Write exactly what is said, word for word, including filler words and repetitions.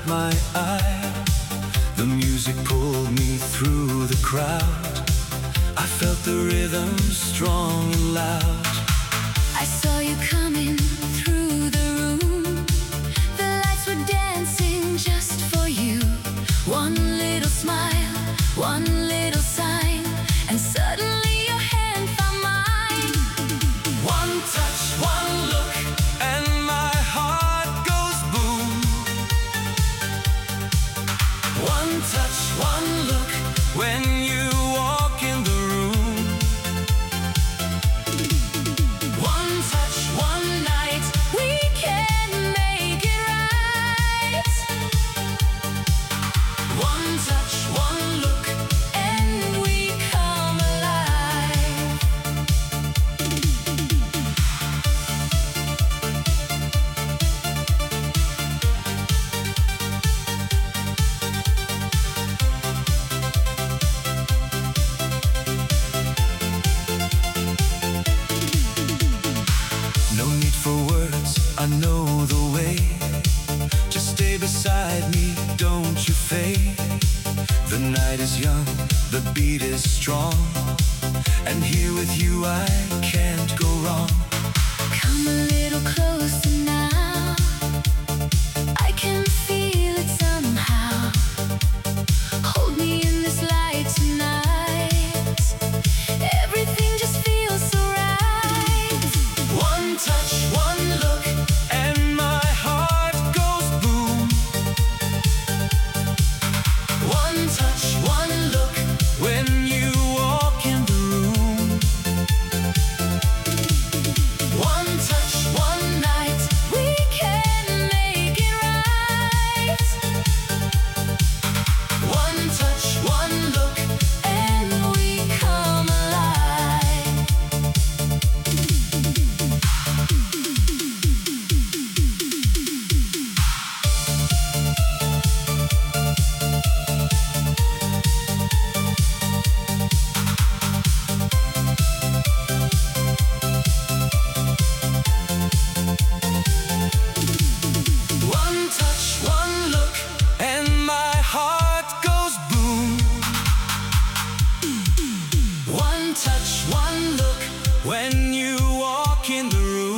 my eye. The music pulled me through the crowd. I felt the rhythm strong and loud. I saw you coming through the room. The lights were dancing just for you. One little smile, one little sign, and suddenly your hand found mine. One touch, one look, and my heart goes boom. One touch, one look, when you walk in the room. One touch, one night, We can make it right. one touch, one look, And we come alive. no need for words, I know the way. Just stay beside me, don't you fade. The night is young, the beat is strong, and here with you I can't go wrong. Come a little closer now. I can feel it somehow. Hold me in this light tonight. Everything just feels so right. One touch, one look, and my heart goes boom. One touch, one look, when you walk in the room. One touch, one night, We can make it right. one touch, one look, And we come alive. one touch, one look, and my heart goes boom. One touch, one look, when you walk in the room.